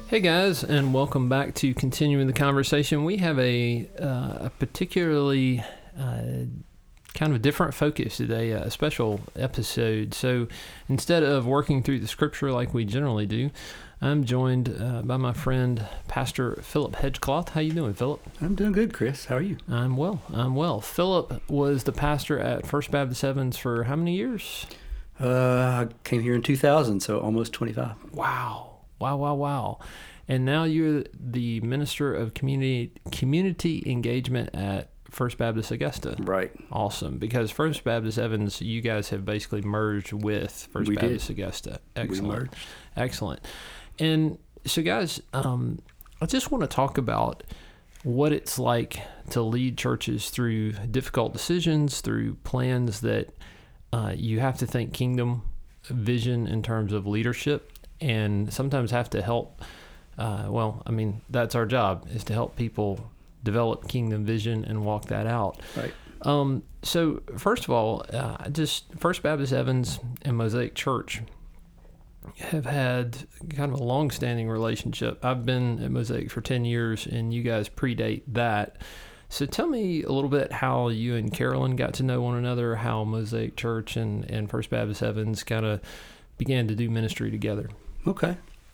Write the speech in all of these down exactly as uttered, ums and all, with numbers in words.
Hey guys, and welcome back to Continuing the Conversation. We have a, uh, a particularly uh, kind of a different focus today, a special episode. So instead of working through the scripture like we generally do, I'm joined uh, by my friend, Pastor Philip Hedgecloth. How you doing, Philip? I'm doing good, Chris. How are you? I'm well. I'm well. Philip was the pastor at First Baptist Evans for how many years? Uh, I came here in two thousand, so almost twenty-five. Wow. Wow, wow, wow. And now you're the Minister of Community Community Engagement at First Baptist Augusta. Right. Awesome. Because First Baptist Evans, you guys have basically merged with First we Baptist did. Augusta. Excellent. We merged. Excellent. And so, guys, um, I just want to talk about what it's like to lead churches through difficult decisions, through plans that uh, you have to think kingdom vision in terms of leadership, and sometimes have to help. Uh, well, I mean, that's our job, is to help people develop kingdom vision and walk that out. Right. Um, so, first of all, uh, just First Baptist Evans and Mosaic Church have had kind of a long-standing relationship. I've been at Mosaic for ten years, and you guys predate that. So tell me a little bit how you and Carolyn got to know one another, how Mosaic Church and, and First Baptist Evans kind of began to do ministry together. Okay.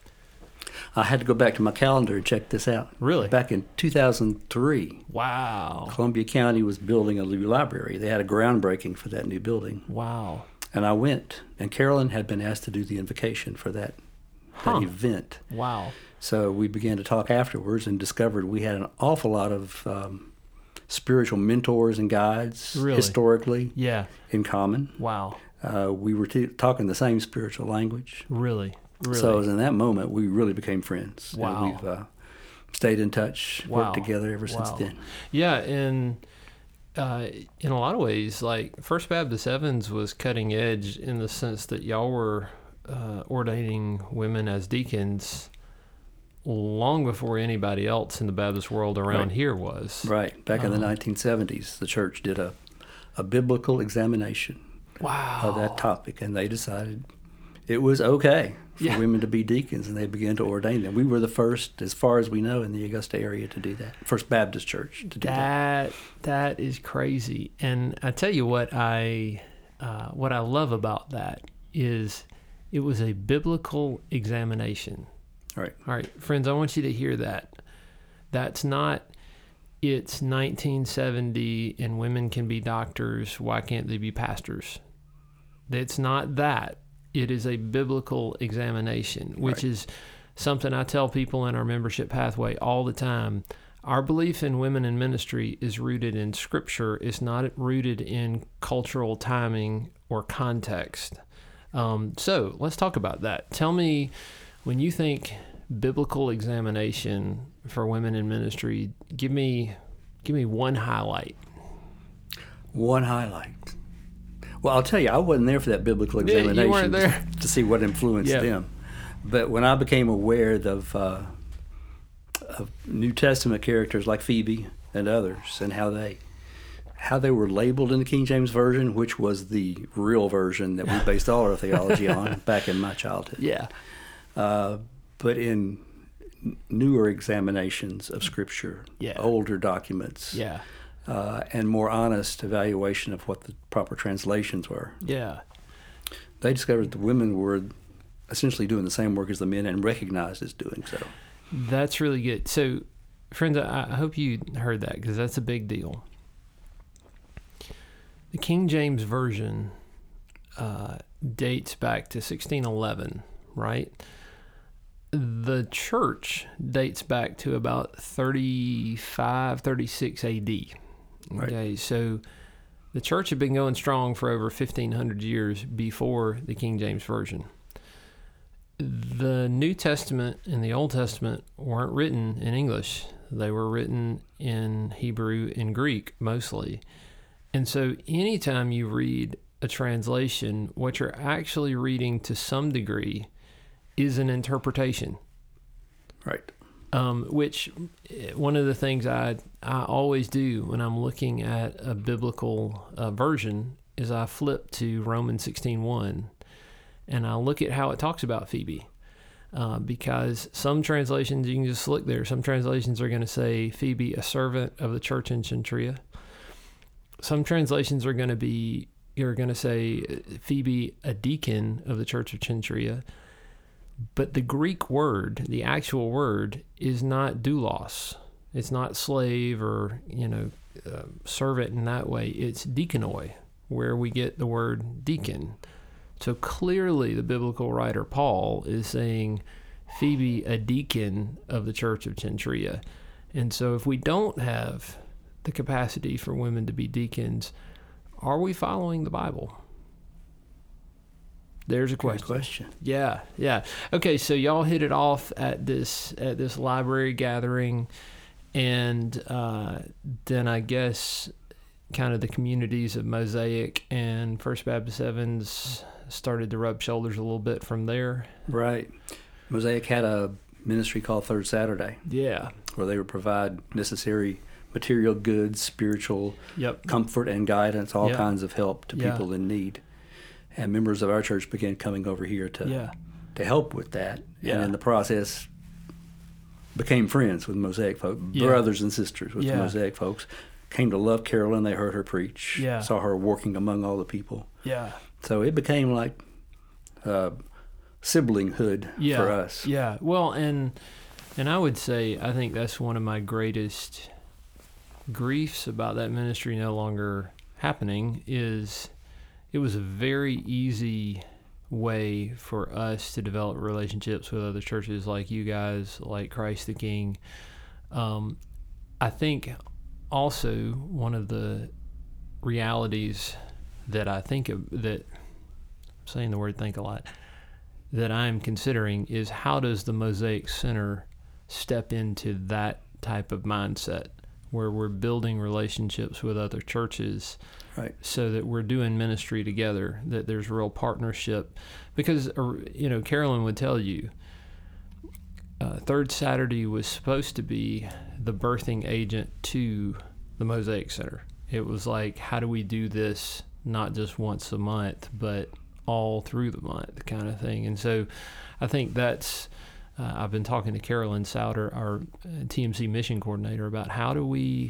I had to go back to my calendar and check this out. Really? Back in two thousand three, Wow. Columbia County was building a new library. They had a groundbreaking for that new building. Wow. And I went, and Carolyn had been asked to do the invocation for that, that Huh. event. Wow. So we began to talk afterwards and discovered we had an awful lot of um, spiritual mentors and guides Really? historically Yeah. in common. Wow. Uh, we were t- talking the same spiritual language. Really? Really? So in that moment, we really became friends. And Wow. we've uh, stayed in touch, Wow. worked together ever since Wow. then. Yeah, and uh, in a lot of ways, like First Baptist Evans was cutting edge in the sense that y'all were uh, ordaining women as deacons long before anybody else in the Baptist world around Right. here was. Right. Back in the Um, nineteen seventies, the church did a, a biblical examination Wow. of that topic, and they decided it was okay for Yeah. women to be deacons, and they began to ordain them. We were the first, as far as we know, in the Augusta area to do that. First Baptist Church to do that. That that is crazy, and I tell you what I uh, what I love about that is it was a biblical examination. Right. All right, friends, I want you to hear that. That's not it's nineteen seventy and women can be doctors. Why can't they be pastors? It's not that. It is a biblical examination, which Right. is something I tell people in our membership pathway all the time. Our belief in women in ministry is rooted in Scripture. It's not rooted in cultural timing or context. Um, so let's talk about that. Tell me, when you think biblical examination for women in ministry, give me give me one highlight. One highlight. Well, I'll tell you, I wasn't there for that biblical Yeah, you examination weren't there. to see what influenced Yeah. them. But when I became aware of, uh, of New Testament characters like Phoebe and others, and how they how they were labeled in the King James Version, which was the real version that we based all our theology on back in my childhood. Yeah. Uh, but in n- newer examinations of Scripture, Yeah. older documents, Yeah. uh, and more honest evaluation of what the proper translations were, Yeah. they discovered the women were essentially doing the same work as the men and recognized as doing so. That's really good. So, friends, I, I hope you heard that, because that's a big deal. The King James Version uh, dates back to sixteen eleven, right? The church dates back to about thirty-five, thirty-six A D. Right. Okay, so the church had been going strong for over fifteen hundred years before the King James Version. The New Testament and the Old Testament weren't written in English. They were written in Hebrew and Greek mostly. And so anytime you read a translation, what you're actually reading to some degree is an interpretation. Right. Um, which eh, one of the things I I always do when I'm looking at a biblical uh, version is I flip to Romans sixteen one, and I look at how it talks about Phoebe. Uh, because some translations, you can just look there. Some translations are going to say Phoebe, a servant of the church in Cenchrea. Some translations are going to be, you're going to say Phoebe, a deacon of the church of Cenchrea. But the Greek word, the actual word, is not doulos. It's not slave or, you know, uh, servant in that way. It's deaconoi, where we get the word deacon. So clearly the biblical writer Paul is saying Phoebe, a deacon of the church of Cenchrea. And so if we don't have the capacity for women to be deacons, are we following the Bible? There's a question. Good question. Yeah, yeah. Okay, so y'all hit it off at this at this library gathering, and uh, then I guess kind of the communities of Mosaic and First Baptist Evans started to rub shoulders a little bit from there. Right. Mosaic had a ministry called Third Saturday. Yeah. Where they would provide necessary material goods, spiritual Yep. comfort and guidance, all Yep. kinds of help to Yeah. people in need. And members of our church began coming over here to Yeah. to help with that. Yeah. And in the process, became friends with Mosaic folk, Yeah. brothers and sisters with Yeah. the Mosaic folks. Came to love Carolyn. They heard her preach. Yeah. Saw her working among all the people. Yeah. So it became like uh, siblinghood Yeah. for us. Yeah. Well, and and I would say I think that's one of my greatest griefs about that ministry no longer happening is it was a very easy way for us to develop relationships with other churches like you guys, like Christ the King. Um, I think also one of the realities that I think of, that I'm saying the word think a lot, that I'm considering is how does the Mosaic Center step into that type of mindset where we're building relationships with other churches, Right. so that we're doing ministry together, that there's real partnership. Because, uh, you know, Carolyn would tell you, uh, Third Saturday was supposed to be the birthing agent to the Mosaic Center. It was like, how do we do this not just once a month, but all through the month kind of thing. And so I think that's, uh, I've been talking to Carolyn Souter, our T M C mission coordinator, about how do we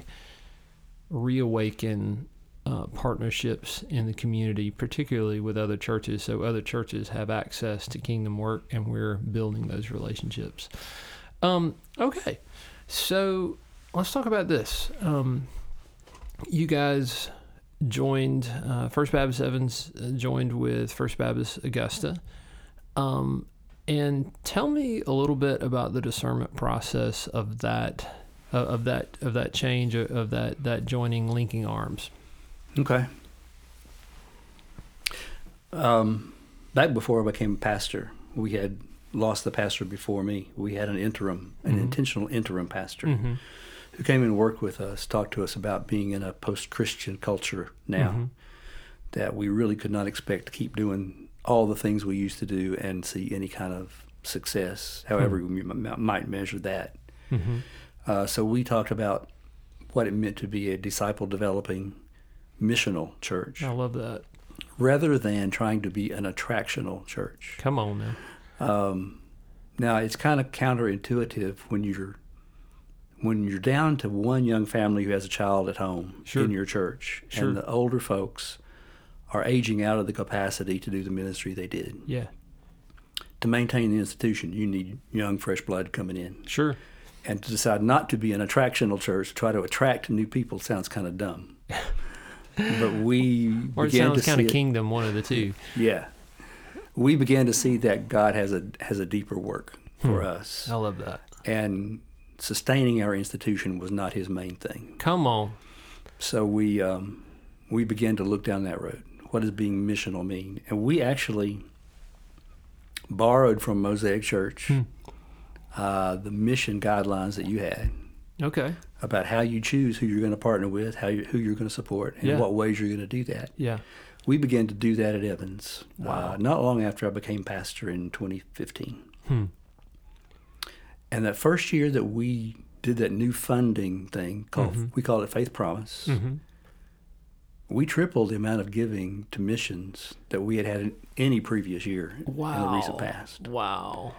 reawaken uh, partnerships in the community, particularly with other churches, so other churches have access to kingdom work, and we're building those relationships. Um, okay, so let's talk about this. Um, you guys joined, uh, First Baptist Evans joined with First Baptist Augusta. Um, and tell me a little bit about the discernment process of that, uh, of that, of that change, of, of that, that joining, linking arms. Okay. Um, back before I became a pastor, we had lost the pastor before me. We had an interim, an Mm-hmm. intentional interim pastor Mm-hmm. who came and worked with us, talked to us about being in a post-Christian culture now, Mm-hmm. that we really could not expect to keep doing all the things we used to do and see any kind of success, however Mm-hmm. we m- might measure that. Mm-hmm. Uh, so we talked about what it meant to be a disciple-developing missional church, I love that. rather than trying to be an attractional church. Come on now. Um, now it's kind of counterintuitive when you're when you're down to one young family who has a child at home Sure. in your church, Sure. and the older folks are aging out of the capacity to do the ministry they did. Yeah. To maintain the institution, you need young, fresh blood coming in. Sure. And to decide not to be an attractional church, try to attract new people, sounds kind of dumb. But we Or it began sounds to kind see of it- kingdom, one of the two. Yeah, we began to see that God has a has a deeper work for Hmm. us, I love that. and sustaining our institution was not His main thing. Come on. So we um, we began to look down that road. What does being missional mean? And we actually borrowed from Mosaic Church Hmm. uh, the mission guidelines that you had Okay. about how you choose who you're going to partner with, how you, who you're going to support, and Yeah. what ways you're going to do that. Yeah. We began to do that at Evans. Wow. Uh, not long after I became pastor in twenty fifteen. Hmm. And that first year that we did that new funding thing called Mhm. we called it Faith Promise, Mm-hmm. we tripled the amount of giving to missions that we had had in any previous year Wow. in the recent past. Wow.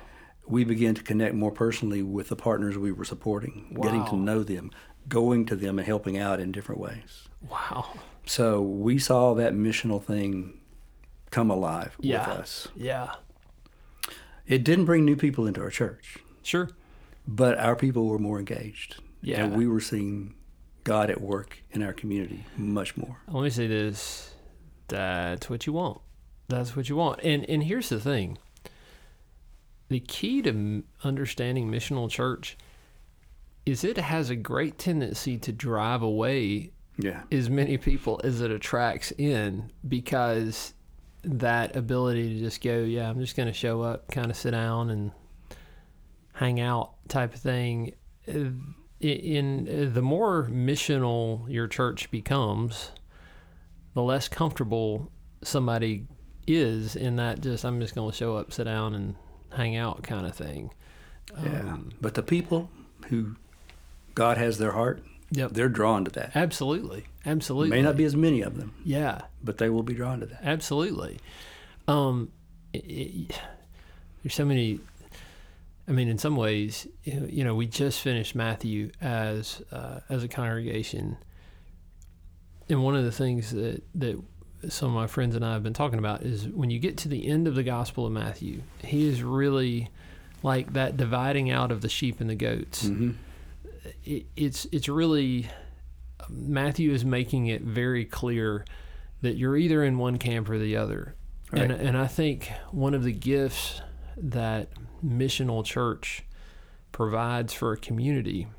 we began to connect more personally with the partners we were supporting, Wow. getting to know them, going to them and helping out in different ways. Wow. So we saw that missional thing come alive Yeah. with us. Yeah. It didn't bring new people into our church, Sure. but our people were more engaged. Yeah. And we were seeing God at work in our community much more. Let me say this. That's what you want. That's what you want. And and here's the thing. The key to m- understanding missional church is it has a great tendency to drive away Yeah. as many people as it attracts in, because that ability to just go, yeah, I'm just going to show up, kind of sit down and hang out type of thing. uh, In, in the more missional your church becomes, the less comfortable somebody is in that just, I'm just going to show up, sit down, and hang out kind of thing. Yeah. Um, But the people who God has their heart, Yep. they're drawn to that. Absolutely. Absolutely. May not be as many of them, Yeah. but they will be drawn to that. Absolutely. Um, it, it, there's so many. I mean, in some ways, you know, we just finished Matthew as uh, as a congregation, and one of the things that that some of my friends and I have been talking about is when you get to the end of the Gospel of Matthew, he is really like that dividing out of the sheep and the goats. Mm-hmm. It, it's it's really Matthew is making it very clear that you're either in one camp or the other. Right. And and I think one of the gifts that missional church provides for a community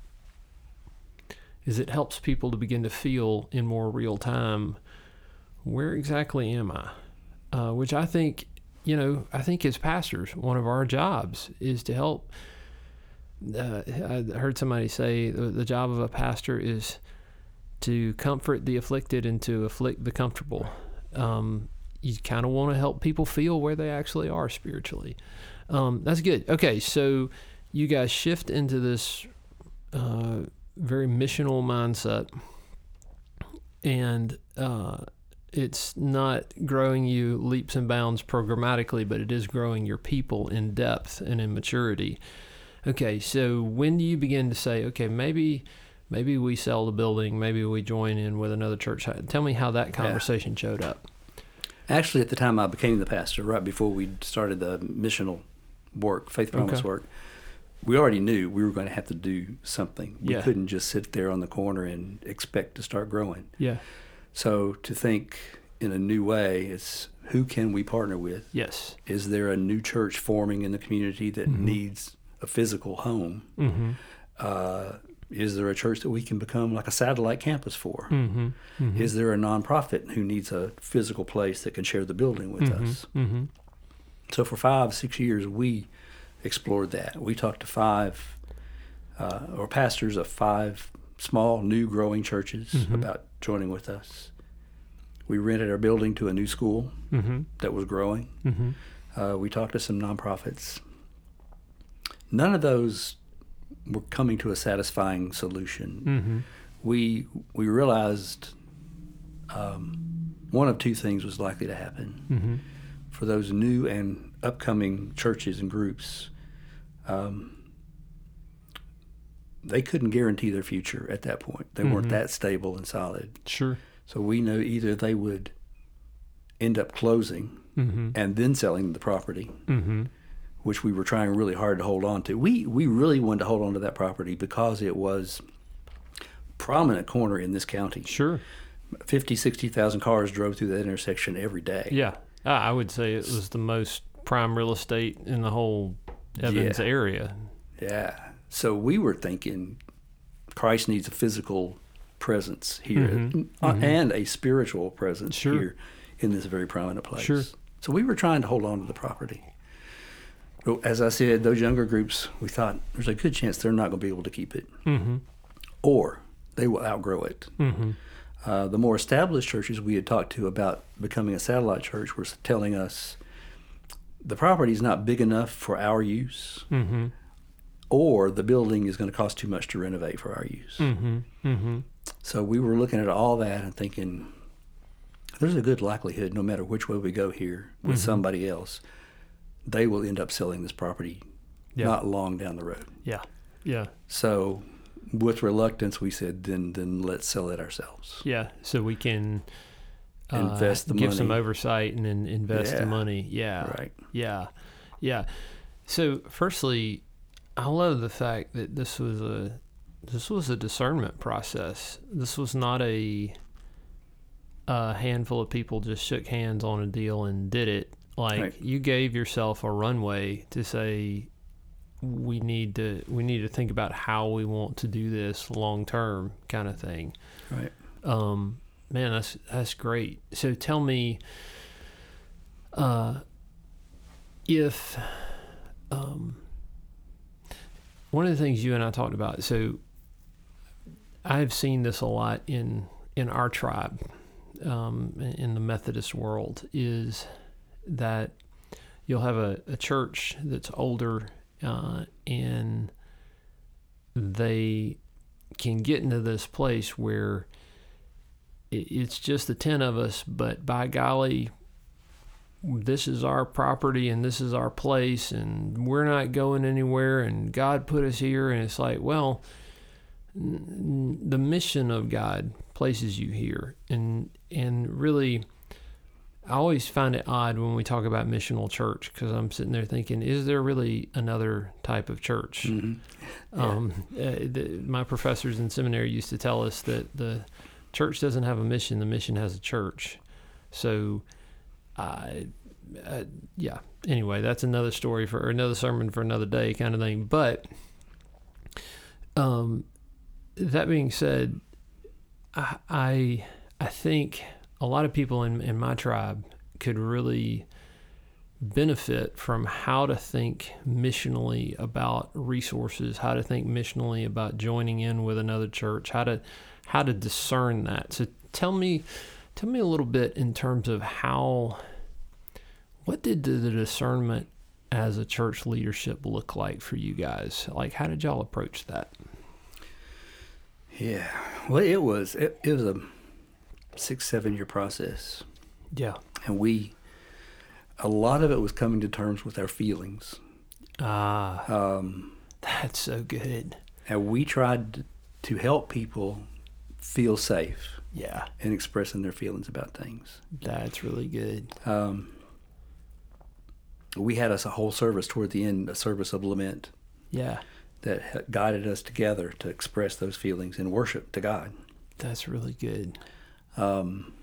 is it helps people to begin to feel in more real time, where exactly am I? Uh, which I think, you know, I think as pastors, one of our jobs is to help. Uh, I heard somebody say the, the job of a pastor is to comfort the afflicted and to afflict the comfortable. Um, you kind of want to help people feel where they actually are spiritually. Um, that's good. Okay, so you guys shift into this uh, very missional mindset, and uh, it's not growing you leaps and bounds programmatically, but it is growing your people in depth and in maturity. Okay, so when do you begin to say, okay, maybe maybe we sell the building, maybe we join in with another church? Tell me how that conversation yeah. showed up. Actually, at the time I became the pastor, right before we started the missional work, Faith Promise Okay. work, we already knew we were going to have to do something. We Yeah. couldn't just sit there on the corner and expect to start growing. Yeah. So to think in a new way, it's who can we partner with? Yes. Is there a new church forming in the community that Mhm. needs a physical home? Mm-hmm. Uh, is there a church that we can become like a satellite campus for? Mm-hmm. Mm-hmm. Is there a nonprofit who needs a physical place that can share the building with mm-hmm. us? Mm-hmm. So for five, six years, we explored that. We talked to five, uh, or pastors of five small, new, growing churches Mhm. about joining with us. We rented our building to a new school Mm-hmm. that was growing. Mm-hmm. Uh, we talked to some nonprofits. None of those were coming to a satisfying solution. Mm-hmm. We we realized um, one of two things was likely to happen. Mm-hmm. For those new and upcoming churches and groups, um, they couldn't guarantee their future at that point. They Mhm. weren't that stable and solid. Sure. So we know either they would end up closing Mm-hmm. and then selling the property, Mm-hmm. which we were trying really hard to hold on to. We we really wanted to hold on to that property because it was prominent corner in this county. Sure. fifty, sixty thousand cars drove through that intersection every day. Yeah. I I would say it was the most prime real estate in the whole Evans Yeah. area. Yeah. So we were thinking Christ needs a physical presence here Mhm. uh, Mhm. and a spiritual presence Sure. here in this very prominent place. Sure. So we were trying to hold on to the property. But as I said, those younger groups, we thought there's a good chance they're not going to be able to keep it, Mm-hmm. or they will outgrow it. Mm-hmm. Uh, the more established churches we had talked to about becoming a satellite church were telling us the property is not big enough for our use, Mm-hmm. or the building is going to cost too much to renovate for our use. Mm-hmm. Mm-hmm. So we were looking at all that and thinking, there's a good likelihood, no matter which way we go here with Mhm. somebody else, they will end up selling this property Yeah. not long down the road. Yeah. Yeah. So with reluctance, we said, then then let's sell it ourselves. Yeah. So we can uh, Invest the give money. some oversight and then invest Yeah. the money. Yeah. Right. Yeah. Yeah. So firstly, I love the fact that this was a this was a discernment process. This was not a a handful of people just shook hands on a deal and did it. Like Right. you gave yourself a runway to say we need to we need to think about how we want to do this long term, kind of thing. Right. Um, man, that's that's great. So tell me, uh, if um, one of the things you and I talked about. So I've seen this a lot in in our tribe, um, in the Methodist world, is that you'll have a, a church that's older, uh, and they can get into this place where it, it's just the ten of us, but by golly, this is our property and this is our place and we're not going anywhere and God put us here. And it's like, well, n- the mission of God places you here. And, and really, I always find it odd when we talk about missional church, because I'm sitting there thinking, is there really another type of church? Mm-hmm. Yeah. Um, uh, the, my professors in seminary used to tell us that the church doesn't have a mission, the mission has a church. So, I, uh, yeah, anyway, that's another story for, or another sermon for another day kind of thing. But um, that being said, I, I, I think a lot of people in, in my tribe could really benefit from how to think missionally about resources, how to think missionally about joining in with another church, how to how to discern that. So tell me tell me a little bit in terms of how, what did the, the discernment as a church leadership look like for you guys? Like, how did y'all approach that? Yeah. Well, it was it, it was a six, seven year process. Yeah. And we, a lot of it was coming to terms with our feelings. Ah, Um, that's so good. and we tried to help people feel safe Yeah, in expressing their feelings about things. that's really good. Um, we had us a whole service toward the end, a service of lament Yeah, that ha- guided us together to express those feelings in worship to God. that's really good. Um,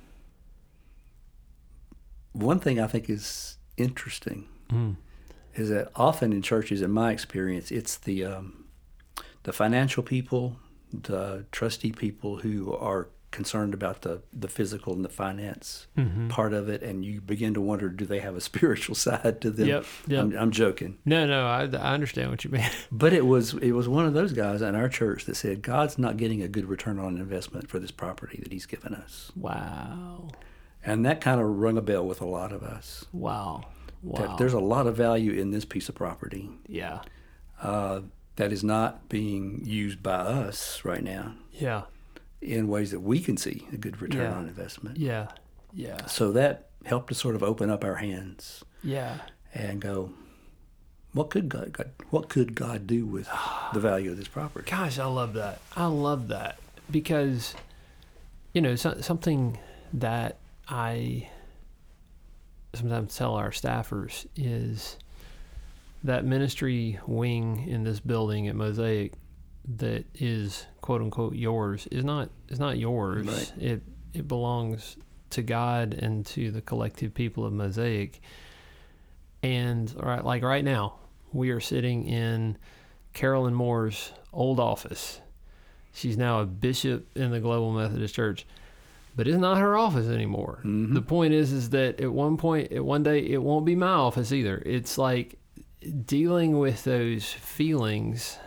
one thing I think is interesting Mm. is that often in churches, in my experience, it's the um, the financial people, the trustee people who are concerned about the, the physical and the finance Mm-hmm. part of it, and you begin to wonder, do they have a spiritual side to them? Yep, yep. I'm, I'm joking. No, no, I, I understand what you mean. But it was it was one of those guys in our church that said, God's not getting a good return on investment for this property that he's given us. Wow, And that kind of rung a bell with a lot of us. wow, wow. That there's a lot of value in this piece of property yeah, uh, that is not being used by us right now yeah, in ways that we can see a good return Yeah. on investment. yeah, yeah, So that helped us sort of open up our hands yeah. and go, what could God, God what could God do with the value of this property? Gosh, I love that. I love that because, you know, so, something that I sometimes tell our staffers is that ministry wing in this building at Mosaic that is quote unquote yours is not is not yours. Right. It it belongs to God and to the collective people of Mosaic. And right, like right now, we are sitting in Carolyn Moore's old office. She's now a bishop in the Global Methodist Church, but it's not her office anymore. Mhm. The point is, is that at one point, at one day, it won't be my office either. It's like dealing with those feelings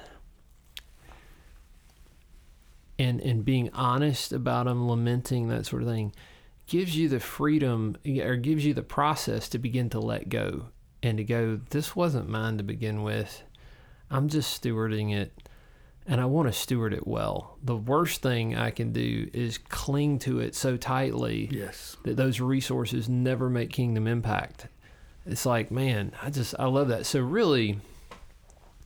and and being honest about them, lamenting, that sort of thing, gives you the freedom or gives you the process to begin to let go and to go, this wasn't mine to begin with. I'm just stewarding it, and I want to steward it well. The worst thing I can do is cling to it so tightly Yes. that those resources never make kingdom impact. It's like, man, I just, I love that. So really,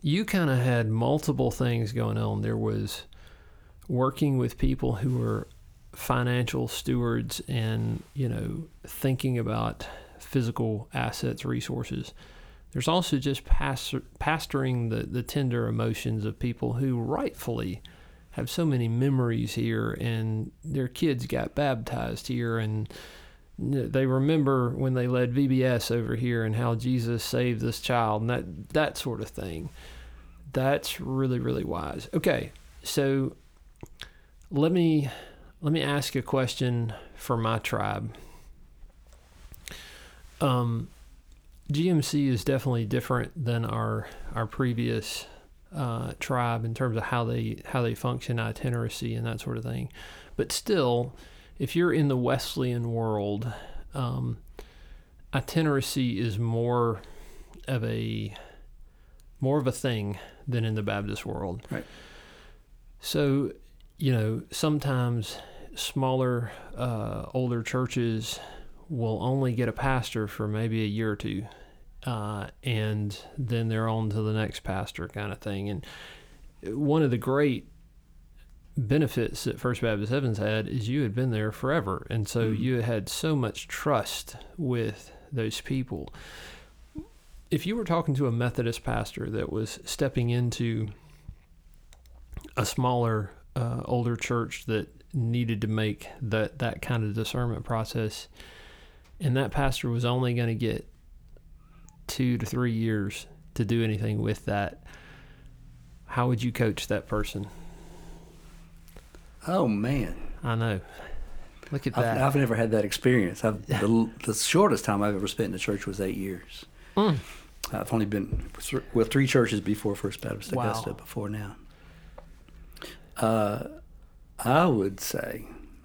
you kind of had multiple things going on. There was working with people who were financial stewards and, you know, thinking about physical assets, resources. There's also just pastor, pastoring the, the tender emotions of people who rightfully have so many memories here, and their kids got baptized here, and they remember when they led V B S over here and how Jesus saved this child, and that, that sort of thing. That's really, really wise. Okay, so let me let me ask a question for my tribe. Um, G M C is definitely different than our our previous uh, tribe in terms of how they how they function, itineracy, and that sort of thing. But still, if you're in the Wesleyan world, um, itineracy is more of a more of a thing than in the Baptist world. Right. So, you know, sometimes smaller, uh, older churches will only get a pastor for maybe a year or two, uh, and then they're on to the next pastor kind of thing. And one of the great benefits that First Baptist Evans had is you had been there forever, and so mm-hmm. you had so much trust with those people. If you were talking to a Methodist pastor that was stepping into a smaller, uh, older church that needed to make that, that kind of discernment process, and that pastor was only going to get two to three years to do anything with that, how would you coach that person? Oh, man. I know. Look at that. I've, I've never had that experience. I've, the, the shortest time I've ever spent in the church was eight years. Mm. I've only been with three churches before First Baptist Augusta wow. before now. Uh, I would say,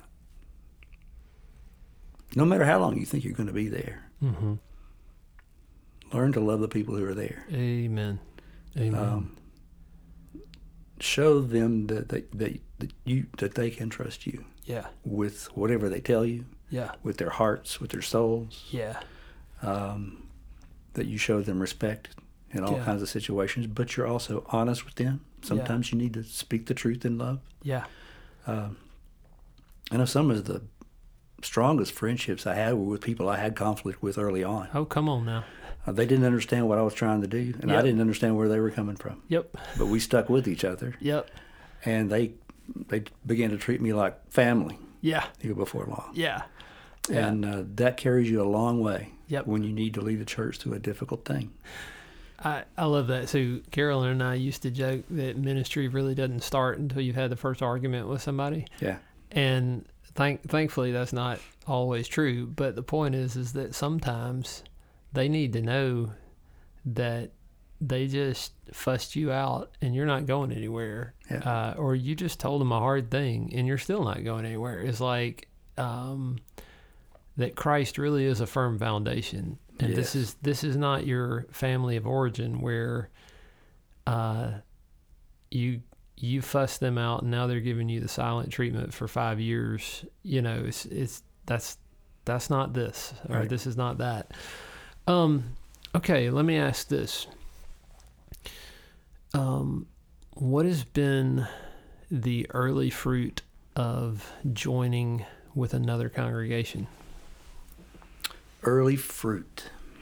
no matter how long you think you're going to be there, mm-hmm. learn to love the people who are there. Amen. Amen. Um, show them that, that, that, that, you, that they can trust you. Yeah. With whatever they tell you. Yeah. With their hearts, with their souls. Yeah. Um, that you show them respect in all yeah. kinds of situations, but you're also honest with them. Sometimes yeah. you need to speak the truth in love. Yeah. Um, I know some of the strongest friendships I had were with people I had conflict with early on. Oh, come on now. Uh, they didn't understand what I was trying to do, and yep. I didn't understand where they were coming from. Yep. But we stuck with each other. Yep. And they they began to treat me like family. Yeah. Even before long. Yeah. And uh, that carries you a long way. Yep. When you need to lead a church through a difficult thing. I, I love that. So Carolyn and I used to joke that ministry really doesn't start until you've had the first argument with somebody. Yeah. And thank thankfully that's not always true. But the point is is that sometimes they need to know that they just fussed you out and you're not going anywhere. Yeah. Uh, or you just told them a hard thing and you're still not going anywhere. It's like um, that Christ really is a firm foundation. And yes. this is this is not your family of origin where uh, you you fuss them out and now they're giving you the silent treatment for five years. You know, it's it's that's that's not this, or right. this is not that. Um, okay, let me ask this. Um, what has been the early fruit of joining with another congregation? Early fruit.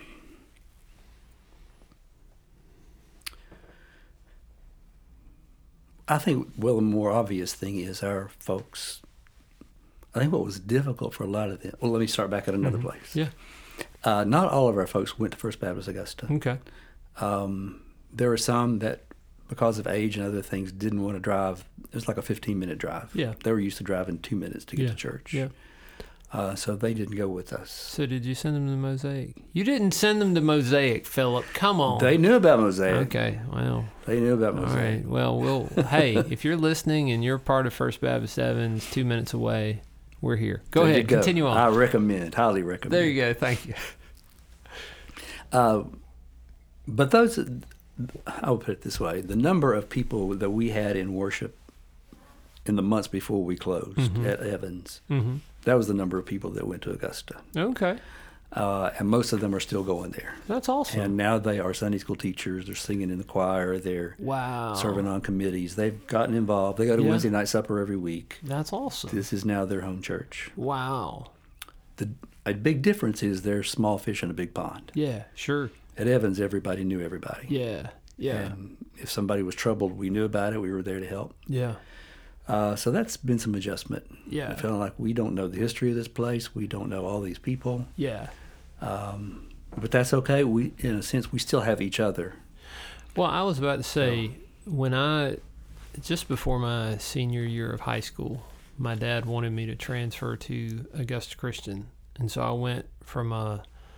I think, well, the more obvious thing is our folks. I think what was difficult for a lot of them. Well, let me start back at another mm-hmm. place. Yeah. Uh, not all of our folks went to First Baptist Augusta. Okay. Um, there were some that, because of age and other things, didn't want to drive. It was like a fifteen-minute drive. Yeah. They were used to driving two minutes to get yeah. to church. Yeah. Uh, so they didn't go with us. So did you send them to Mosaic? You didn't send them to Mosaic, Philip. Come on. They knew about Mosaic. Okay, well. They knew about Mosaic. All right. Well, we'll hey, if you're listening and you're part of First Baptist Evans, two minutes away, we're here. Go there ahead. Go. Continue on. I recommend, highly recommend. There you go. Thank you. Uh, but those, I'll put it this way, the number of people that we had in worship in the months before we closed mm-hmm. at Evans, mm-hmm. that was the number of people that went to Augusta. Okay. Uh, and most of them are still going there. That's awesome. And now they are Sunday school teachers. They're singing in the choir. They're wow. serving on committees. They've gotten involved. They go to Yeah. Wednesday night supper every week. That's awesome. This is now their home church. Wow. The a big difference is they're small fish in a big pond. Yeah, sure. At Evans, everybody knew everybody. Yeah, yeah, And if somebody was troubled, we knew about it. We were there to help. yeah, Uh, so that's been some adjustment. yeah, Feeling like we don't know the history of this place. We don't know all these people. yeah. Um, but that's okay. We, in a sense, we still have each other. Well, I was about to say, when I, just before my senior year of high school, my dad wanted me to transfer to Augusta Christian. And so I went from a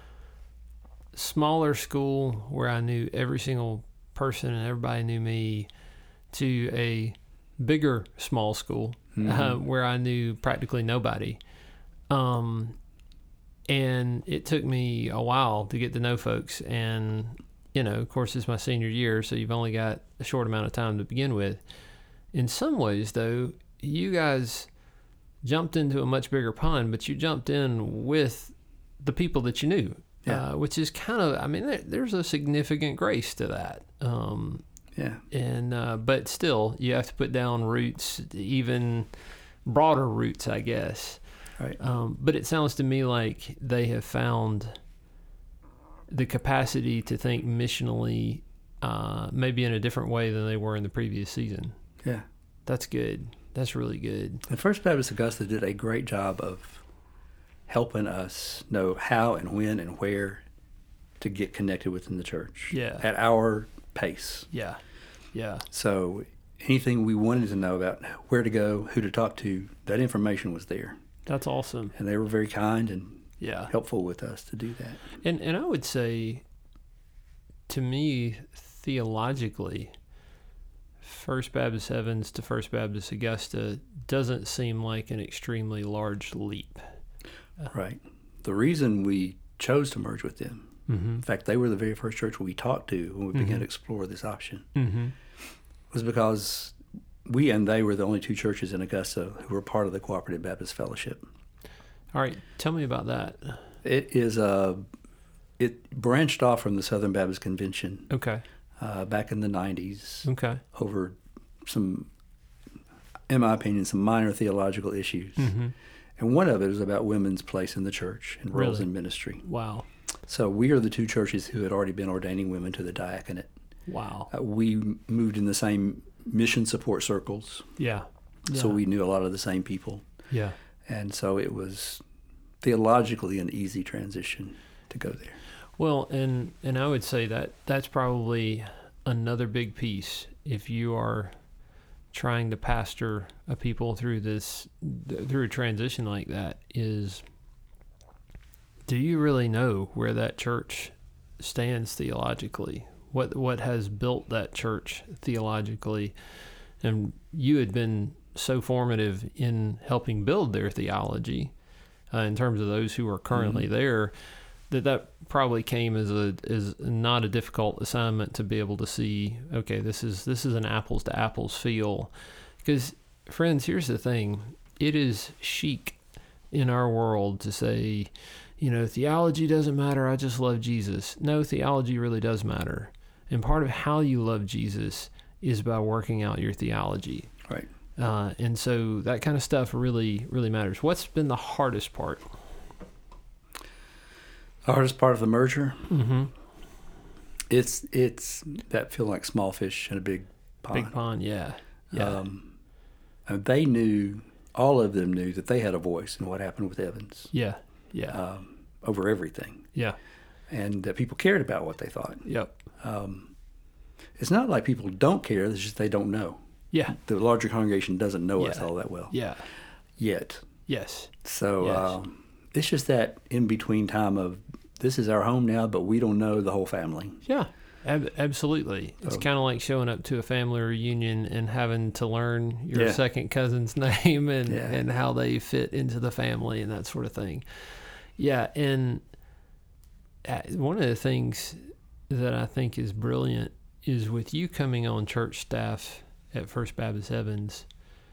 smaller school where I knew every single person and everybody knew me to a bigger small school Mm-hmm. uh, where I knew practically nobody. Um, and it took me a while to get to know folks. And, you know, of course, it's my senior year, so you've only got a short amount of time to begin with. In some ways, though, you guys jumped into a much bigger pond, but you jumped in with the people that you knew, Yeah. uh, which is kind of, I mean, there, there's a significant grace to that. Um, Yeah. and uh, but still, you have to put down roots, even broader roots, I guess. Right. Um, but it sounds to me like they have found the capacity to think missionally, uh, maybe in a different way than they were in the previous season. Yeah. That's good. That's really good. And First Baptist Augusta did a great job of helping us know how and when and where to get connected within the church. Yeah. At our pace. Yeah. Yeah. So anything we wanted to know about where to go, who to talk to, that information was there. That's awesome. And they were very kind and Yeah. helpful with us to do that. And and I would say, to me, theologically, First Baptist Evans to First Baptist Augusta doesn't seem like an extremely large leap. Right. The reason we chose to merge with them, Mm-hmm. in fact, they were the very first church we talked to when we Mhm. began to explore this option, Mm-hmm. was because we and they were the only two churches in Augusta who were part of the Cooperative Baptist Fellowship. All right, tell me about that. It is a, it branched off from the Southern Baptist Convention Okay. uh, back in the nineties Okay. over some, in my opinion, some minor theological issues. Mm-hmm. And one of it is about women's place in the church and roles Really? in ministry. Wow. So we are the two churches who had already been ordaining women to the diaconate. Wow. Uh, we moved in the same mission support circles, Yeah. so Yeah. we knew a lot of the same people. Yeah. And so it was theologically an easy transition to go there. Well, and and I would say that that's probably another big piece if you are trying to pastor a people through this through a transition like that is, do you really know where that church stands theologically? What what has built that church theologically? And you had been so formative in helping build their theology uh, in terms of those who are currently Mhm. there, that that probably came as a is not a difficult assignment to be able to see, okay, this is this is an apples to apples feel. Because friends, here's the thing, it is chic in our world to say, you know, theology doesn't matter, I just love Jesus. No, theology really does matter. And part of how you love Jesus is by working out your theology. Right. Uh, and so that kind of stuff really, really matters. What's been the hardest part? The hardest part of the merger, Mm-hmm. it's it's that feel like small fish in a big pond. Big pond, yeah. Yeah. Um, and they knew, all of them knew that they had a voice in what happened with Evans yeah. Yeah. um, over everything, yeah. and that people cared about what they thought. Yep. Um, it's not like people don't care; it's just they don't know. Yeah. The larger congregation doesn't know us Yeah. all that well Yeah. yet. Yes. So Yes. um, it's just that in between time of this is our home now, but we don't know the whole family. Yeah. Ab- absolutely. It's So- kind of like showing up to a family reunion and having to learn your Yeah. second cousin's name and, Yeah. and how they fit into the family and that sort of thing. Yeah. And uh, one of the things that I think is brilliant is with you coming on church staff at First Baptist Evans,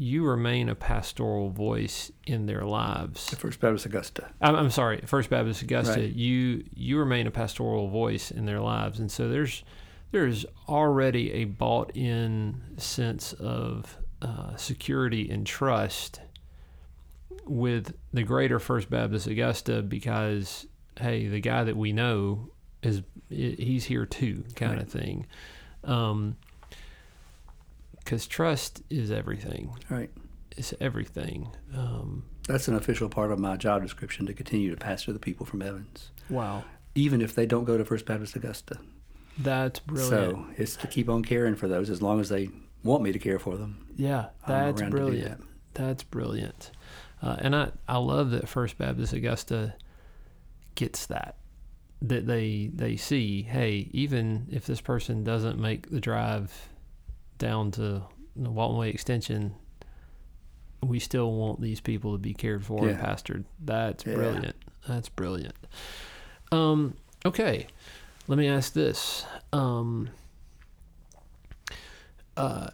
you remain a pastoral voice in their lives. The First Baptist Augusta. I'm, I'm sorry, First Baptist Augusta. Right. You you remain a pastoral voice in their lives, and so there's there's already a bought-in sense of uh, security and trust with the greater First Baptist Augusta, because hey, the guy that we know is he's here too, kind right. of thing. Um, because trust is everything. Right. It's everything. Um, That's an official part of my job description, to continue to pastor the people from Evans, wow. even if they don't go to First Baptist Augusta. That's brilliant. So it's to keep on caring for those as long as they want me to care for them. Yeah, I'm that's around to do brilliant. that. That's brilliant. Uh, and I, I love that First Baptist Augusta gets that. That they they see, hey, even if this person doesn't make the drive down to the Walton Way Extension, we still want these people to be cared for Yeah. and pastored. That's Yeah. brilliant. That's brilliant. Um, okay, let me ask this. Um, uh,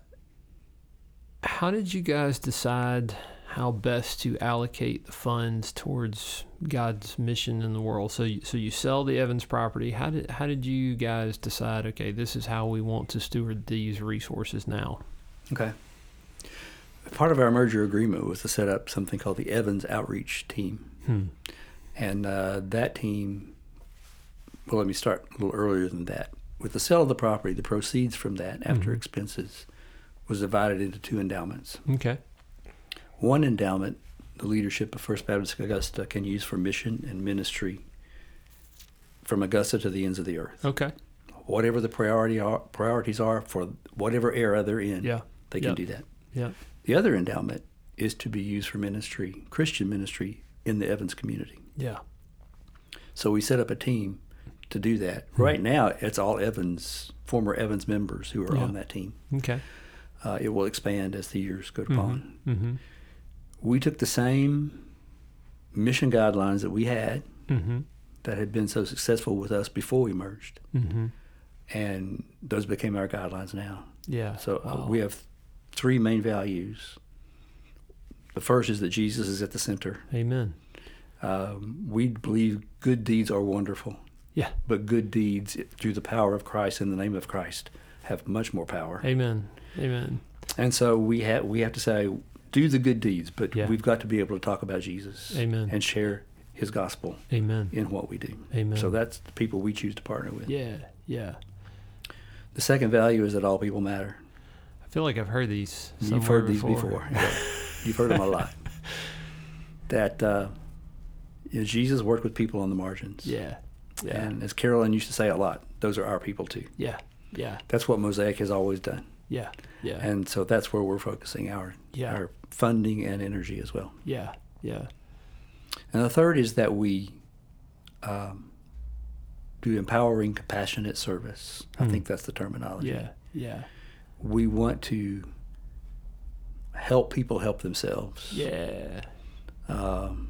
how did you guys decide how best to allocate the funds towards God's mission in the world? So, you, so you sell the Evans property. How did how did you guys decide? Okay, this is how we want to steward these resources now. Okay. Part of our merger agreement was to set up something called the Evans Outreach Team. Hmm. And uh, that team, well, let me start a little earlier than that. With the sale of the property, the proceeds from that, after Mhm. expenses, was divided into two endowments. Okay. One endowment, the leadership of First Baptist Augusta can use for mission and ministry from Augusta to the ends of the earth. Okay. Whatever the priority are, priorities are for whatever era they're in, Yeah. they can Yep. do that. Yeah. The other endowment is to be used for ministry, Christian ministry, in the Evans community. Yeah. So we set up a team to do that. Hmm. Right now, it's all Evans, former Evans members who are Yeah. on that team. Okay. Uh, it will expand as the years go on. Mm-hmm. We took the same mission guidelines that we had Mm-hmm. that had been so successful with us before we merged, Mm-hmm. and those became our guidelines now. Yeah. So uh, Wow. we have three main values. The first is that Jesus is at the center. Amen. Um, we believe good deeds are wonderful, Yeah. but good deeds through the power of Christ, in the name of Christ, have much more power. Amen. Amen. And so we have we have to say, do the good deeds, but Yeah. we've got to be able to talk about Jesus. Amen. And share his gospel Amen. in what we do. Amen. So that's the people we choose to partner with. Yeah. Yeah. The second value is that all people matter. I feel like I've heard these. You've somewhere heard these before. Yeah. You've heard them a lot. That uh, you know, Jesus worked with people on the margins. Yeah. Yeah. And as Carolyn used to say a lot, those are our people too. Yeah. Yeah. That's what Mosaic has always done. Yeah. Yeah. And so that's where we're focusing our Yeah. our funding and energy as well. yeah. Yeah. And the third is that we um, do empowering, compassionate service. I Hmm. think that's the terminology. Yeah. Yeah. We want to help people help themselves. Yeah. Um,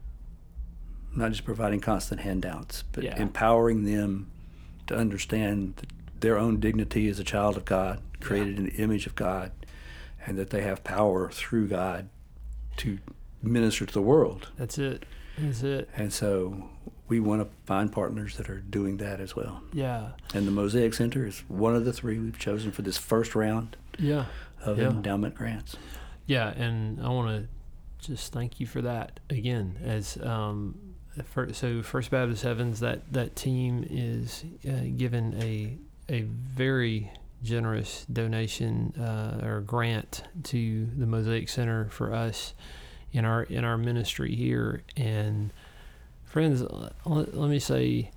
not just providing constant handouts, but Yeah. empowering them to understand that their own dignity as a child of God, created in the image of God, and that they have power through God to minister to the world. That's it. That's it. And so we want to find partners that are doing that as well. Yeah. And the Mosaic Center is one of the three we've chosen for this first round Yeah. of Yeah. endowment grants. Yeah. And I want to just thank you for that again. As um, for, so First Baptist Evans, that that team is uh, given a a very generous donation uh, or grant to the Mosaic Center for us in our in our ministry here. And friends, let, let me say,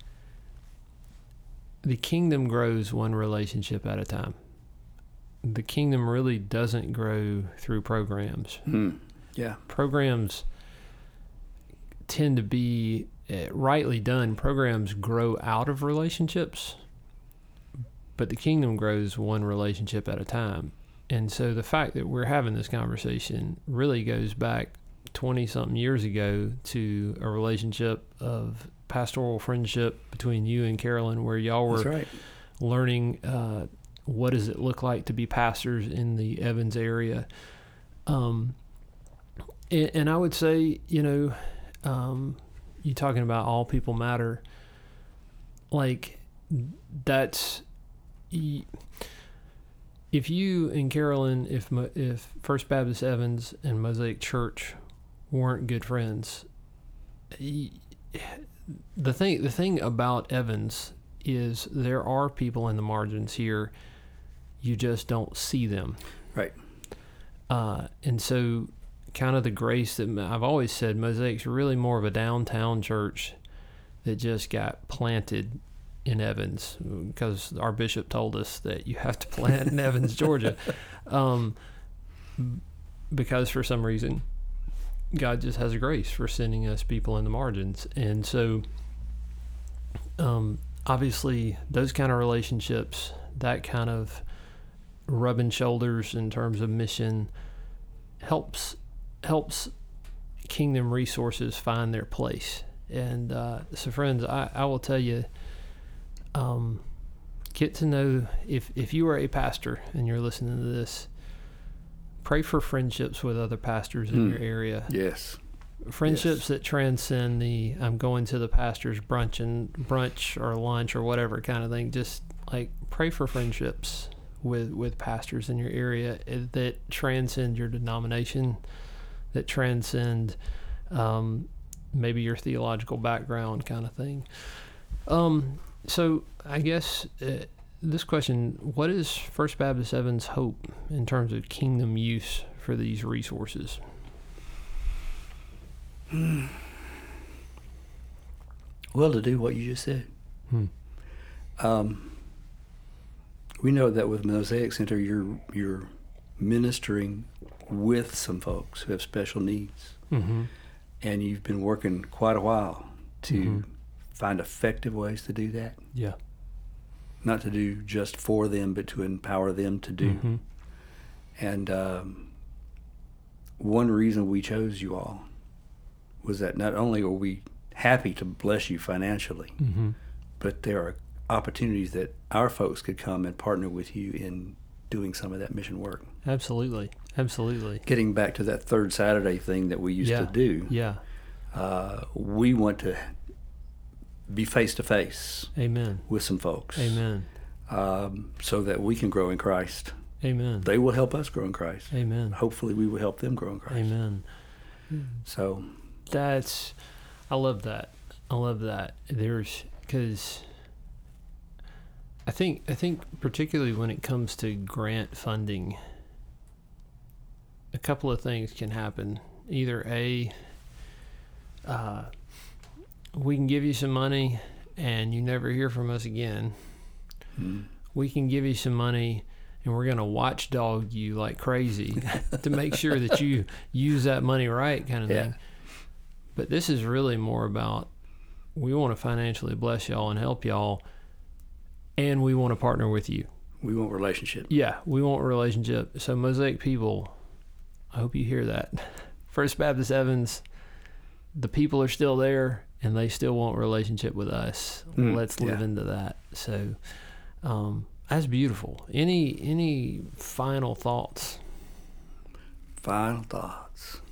the kingdom grows one relationship at a time. The kingdom really doesn't grow through programs. Hmm. Yeah. Programs tend to be, uh, rightly done, programs grow out of relationships, but the kingdom grows one relationship at a time. And so the fact that we're having this conversation really goes back twenty-something years ago to a relationship of pastoral friendship between you and Carolyn, where y'all were That's right. learning uh, what does it look like to be pastors in the Evans area. Um, and, and I would say, you know, um, you talking about all people matter. Like, that's, if you and Carolyn, if if First Baptist Evans and Mosaic Church weren't good friends, the thing the thing about Evans is there are people in the margins here, you just don't see them. Right. Uh, and so kind of the grace that I've always said, Mosaic's really more of a downtown church that just got planted in Evans, because our bishop told us that you have to plant in Evans, Georgia, um, because for some reason God just has a grace for sending us people in the margins. And so um, obviously those kind of relationships, that kind of rubbing shoulders in terms of mission helps helps Kingdom Resources find their place. And uh, so friends, I, I will tell you, um, get to know, if, if you are a pastor and you're listening to this, pray for friendships with other pastors in Mm. your area. Yes. Friendships Yes. that transcend the I'm going to the pastor's brunch and brunch or lunch or whatever kind of thing. Just like pray for friendships with, with pastors in your area that transcend your denomination, that transcend um, maybe your theological background kind of thing. Um, so I guess uh, this question, what is First Baptist Evans' hope in terms of kingdom use for these resources? Well, to do what you just said. Hmm. Um, we know that with Mosaic Center, you're you're ministering with some folks who have special needs, Mm-hmm. and you've been working quite a while to Mhm. find effective ways to do that. Yeah. Not to do just for them, but to empower them to do. Mm-hmm. And um, one reason we chose you all was that not only are we happy to bless you financially, Mm-hmm. but there are opportunities that our folks could come and partner with you in doing some of that mission work. Absolutely. Absolutely. Getting back to that third Saturday thing that we used Yeah. to do, Yeah. uh, we want to be face to face Amen. with some folks, Amen. um, so that we can grow in Christ. Amen. They will help us grow in Christ. Amen. Hopefully, we will help them grow in Christ. Amen. So, That's, I love that. I love that. There's, because I think, I think particularly when it comes to grant funding, a couple of things can happen. Either A, uh, we can give you some money and you never hear from us again. mm, We can give you some money and we're going to watchdog you like crazy to make sure that you use that money right, kind of Yeah. thing. But this is really more about, we want to financially bless y'all and help y'all, and we want to partner with you. we want relationship. Yeah, we want a relationship. So Mosaic people, I hope you hear that. First Baptist Evans, the people are still there and they still want a relationship with us. Mm, Let's live yeah. into that. So um, that's beautiful. Any any final thoughts? Final thoughts.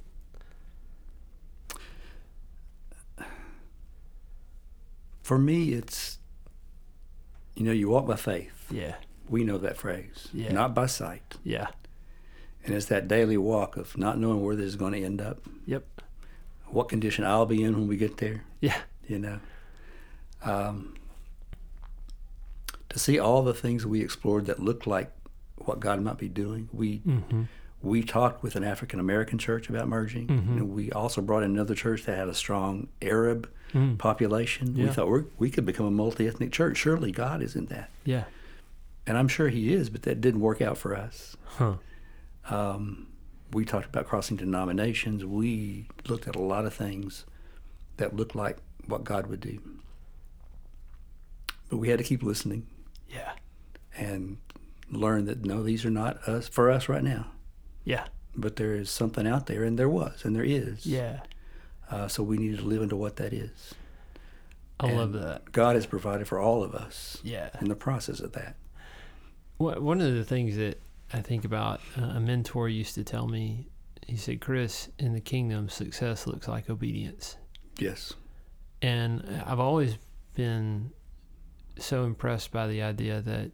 For me, it's, you know, you walk by faith. Yeah, We know that phrase. Yeah. Not by sight. yeah, And it's that daily walk of not knowing where this is going to end up, yep, what condition I'll be in when we get there, yeah, you know. Um, to see all the things we explored that looked like what God might be doing. We mm-hmm. we talked with an African American church about merging. Mhm. And we also brought in another church that had a strong Arab Mm. population. Yeah. We thought we're, we could become a multi-ethnic church. Surely God is in that. yeah, And I'm sure he is, but that didn't work out for us. huh, Um, we talked about crossing denominations. We looked at a lot of things that looked like what God would do. But we had to keep listening yeah, and learn that, no, these are not us for us right now. yeah, But there is something out there, and there was, and there is. yeah. Uh, so we need to live into what that is. I And love that. God has provided for all of us Yeah. in the process of that. One one of the things that I think about uh, a mentor used to tell me, he said, Chris, in the kingdom, success looks like obedience. Yes. And I've always been so impressed by the idea that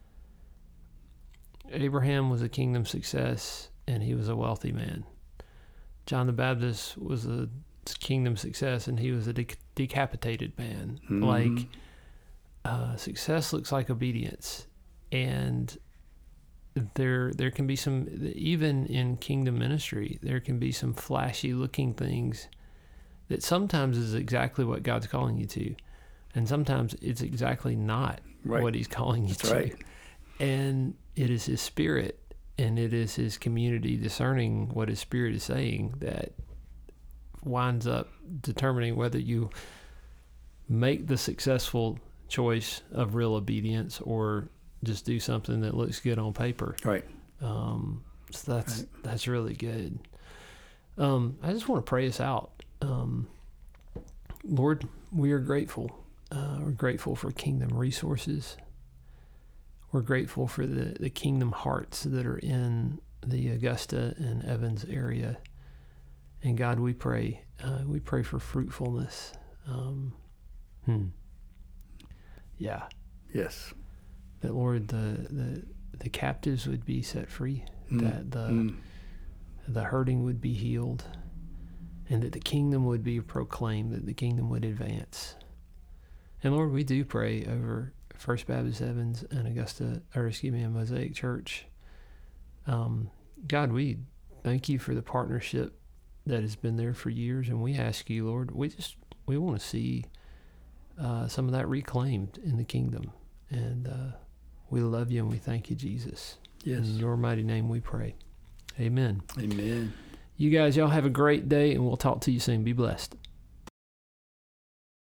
Abraham was a kingdom success and he was a wealthy man. John the Baptist was a kingdom success and he was a de- decapitated man. Mm-hmm. Like, uh, success looks like obedience. And there there can be some, even in kingdom ministry, there can be some flashy looking things that sometimes is exactly what God's calling you to. And sometimes it's exactly not right. what he's calling you That's to. Right. And it is his spirit and it is his community discerning what his spirit is saying that winds up determining whether you make the successful choice of real obedience or just do something that looks good on paper. Right. Um, so that's right. that's really good. Um, I just want to pray us out. Um, Lord, we are grateful. Uh, we're grateful for kingdom resources. We're grateful for the, the kingdom hearts that are in the Augusta and Evans area. And God, we pray, uh, we pray for fruitfulness. Um, hmm. Yeah. Yes. That, Lord, the, the, the captives would be set free, mm. that the, mm. the hurting would be healed, and that the kingdom would be proclaimed, that the kingdom would advance. And Lord, we do pray over First Baptist Evans and Augusta, or excuse me, and Mosaic Church. Um, God, we thank you for the partnership that has been there for years, and we ask you, Lord, we just we want to see uh, some of that reclaimed in the kingdom. And uh, we love you and we thank you, Jesus. Yes. In your mighty name we pray. Amen. Amen. You guys, y'all have a great day, and we'll talk to you soon. Be blessed.